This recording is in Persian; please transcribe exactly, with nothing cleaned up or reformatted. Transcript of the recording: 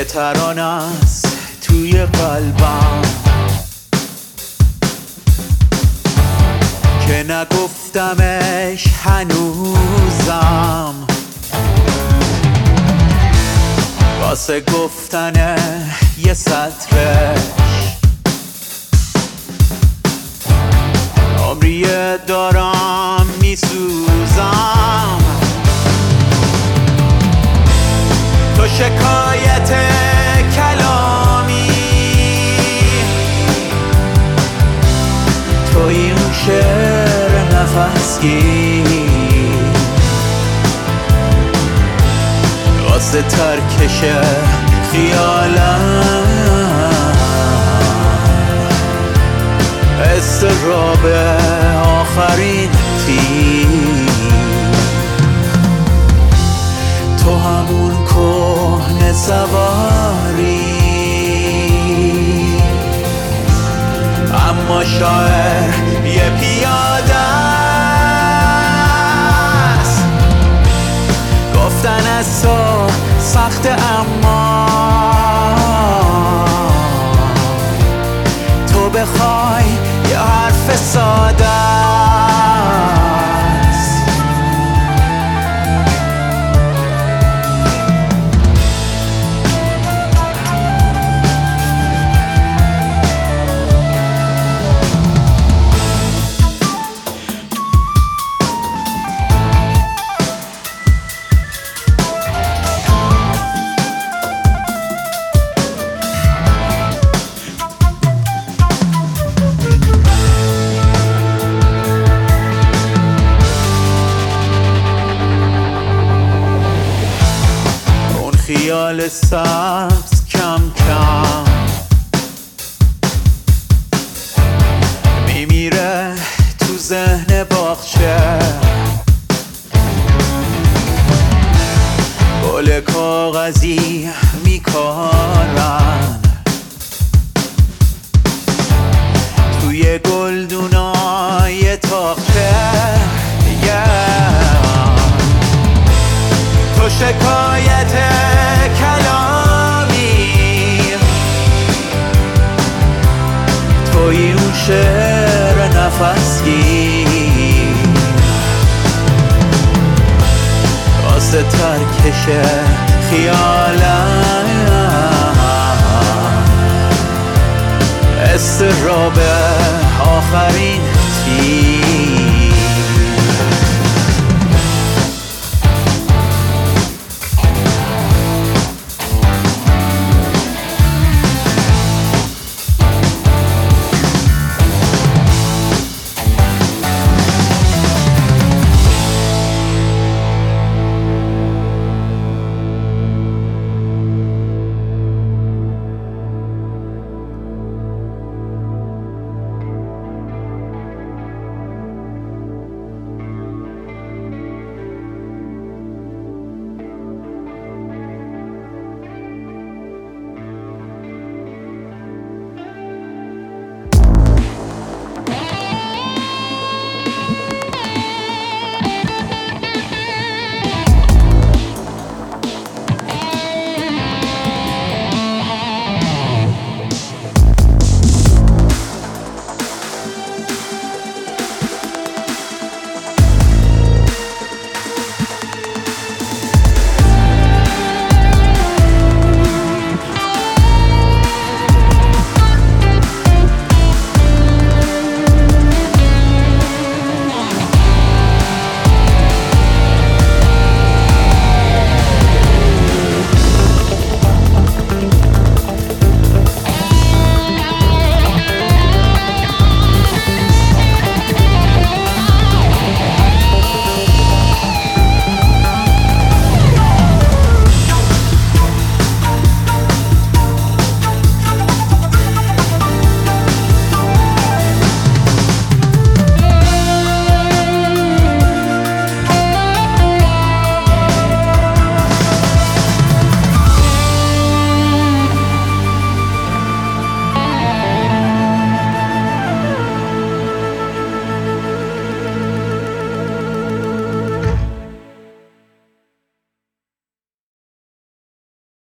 ترانه است توی قلبم که نگفتمش هنوزم، واسه گفتن یه سطرش عمریه دارم میسوزم. تو شکایت کلامی، توی اون شعر نفسگیر واسه ترکش خیالم، استراب آخرین تیر. تو همون کهنه سواری، اما شاعر یه پیاده است. گفتن از تو سخت اما تو بخوای یه حرف ساده است. خیال سبز کم کم میمیره تو ذهن باغچه، گل کاغذی میکارن توی گلدونای تاقچه. تو شکایت کلامی، توی اون شعر نفسگیر واسه ترکش خیالم، استراب آخرین تیر.